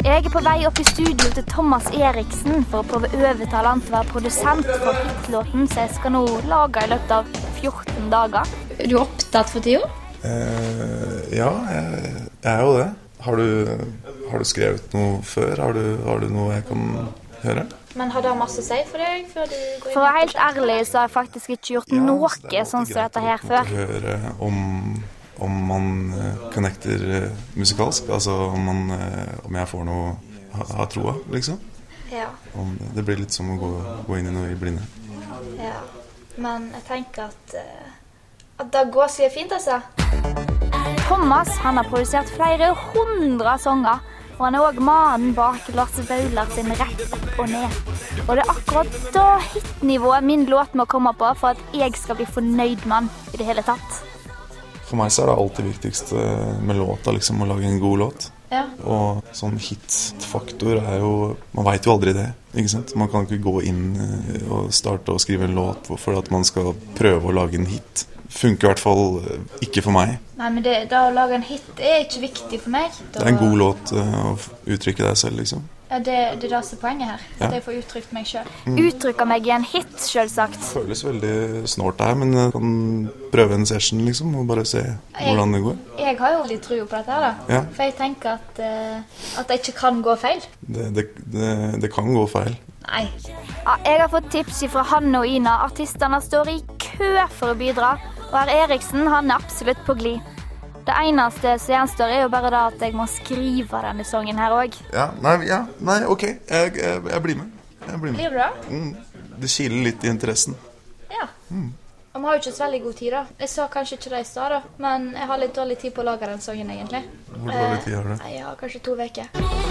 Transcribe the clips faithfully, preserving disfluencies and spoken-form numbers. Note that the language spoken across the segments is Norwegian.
Jeg er på vei opp i studio til Thomas Eriksen for å prøve å overtale han til å være produsent for hitlåten, så jeg skal nå lage i løpet av fjorten dager. Er du opptatt for tida? Eh, ja, jeg, jeg er jo det. Har du, har du skrevet noe før? Har du, har du noe jeg kan høre? Men har det masse å si for deg før du går inn? For å være helt ærlig så har jeg faktisk ikke gjort Ja, noe så det er sånn som greit dette her å før. høre om, om man uh, connecter uh, musikalsk, altså om, man, uh, om jeg får noe ha, ha troa, liksom. Ja. Om, det blir litt som å gå, gå inn i noe i blinde. Ja. Men jeg tenker at, uh, at det går så fint, altså. Thomas han har produsert flere hundre sanger, og han er også mannen bak Lars Vaular sin Rett opp og ned. Og det er akkurat da hitnivået min låt må komme på for at jeg skal bli fornøyd med han i det hele tatt. For meg så er det alltid viktigst med låta, liksom, å lage en god låt. Ja. Og sånn hit-faktor er jo, man vet jo aldri det, ikke sant? Man kan ikke gå inn og starte å skrive en låt for at man skal prøve å lage en hit. Funker i hvert fall ikke for meg. Nei, men det, da å lage en hit er ikke viktig for meg. Da... Det er en god låt å uttrykke deg selv, liksom. Ja, det, det er det som er poenget her. Ja. At jeg får uttrykt meg selv. Mm. Uttrykker meg i en hit, selvsagt. Det føles veldig snålt her, men jeg kan prøve en session, liksom, og bare se hvordan det går. Jeg, jeg har jo litt tro på dette her, da. Ja. For jeg tenker at, uh, at det ikke kan gå feil. Det, det, det, det kan gå feil. Nei. Ja, jeg har fått tips fra Hanne og Ina. Artisterne står i kø for å bidra. Og herr Eriksen, han er absolutt på glid. Det eneste som gjenstår er jo bare da at jeg må skrive denne sangen her også. Ja, nei, ja, nei ok, jeg, jeg, jeg blir med. Jeg blir med. Blir du da? Mm, det kiler litt i interessen. Ja. Mm. Og vi har jo ikke så veldig god tid da. Jeg sa kanskje ikke det i stad da, men jeg har litt dårlig tid på å lage den sangen egentlig. Hvor dårlig tid har du? Nei, ja, kanskje to veker.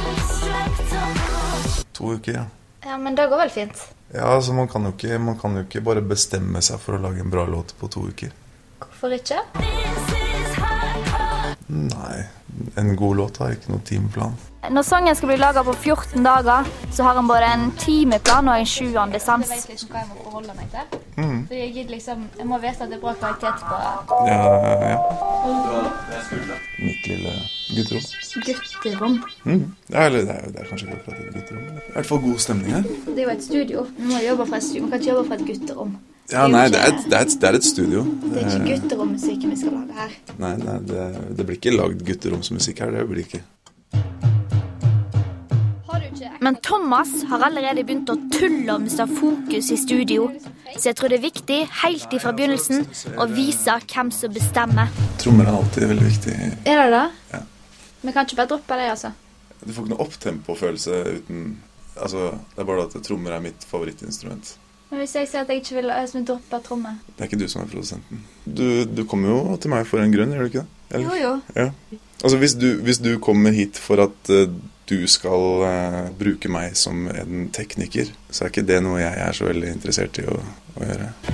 To uker, ja. Ja, men det går vel fint. Ja, altså man kan jo ikke, man kan jo ikke bare bestemme seg for å lage en bra låt på to uker. Hvorfor ikke? Nei, en god låt har ikke noe timeplan. Når sangen skal bli laget på fjorten dager, så har han både en timeplan og en sjuende sans. Jeg vet liksom hva jeg må forholde meg til. Mm. For jeg, gidder liksom, jeg må vite at det er bra kvalitet på... Ja, ja. Mitt lille gutterom. Gutterom. Mm. Ja, eller det er, det er kanskje ikke akkurat et gutterom, men det er i hvert fall god stemning her. Det er jo et studio. Vi må jobbe fra et studio. Vi kan ikke jobbe fra et gutterom. Ja, nei, det er et, det er et, det er et studio. Det er ikke gutterommusikk vi skal lage her. Nei, nei det, det blir ikke lagd gutteromsmusikk her, det blir det ikke. Men Thomas har allerede begynt å tulle om seg fokus i studio, så jeg tror det er viktig, helt ifra begynnelsen, å vise hvem som bestemmer. Trommer er alltid veldig viktig. Er det da? Ja. Vi kan ikke bare droppe det, altså. Du får ikke noe opptempo-følelse uten... Altså, det er bare at trommer er mitt favorittinstrument. Men hvis jeg sier at jeg ikke vil jeg vil droppe trommer? Det er ikke du som er produsenten. Du, du kommer jo til meg for en grunn, gjør du ikke det? Eller? Jo, jo. Ja. Altså, hvis du, hvis du kommer hit for at uh, du skal uh, bruke meg som en tekniker, så er ikke det noe jeg er så veldig interessert i å, å gjøre.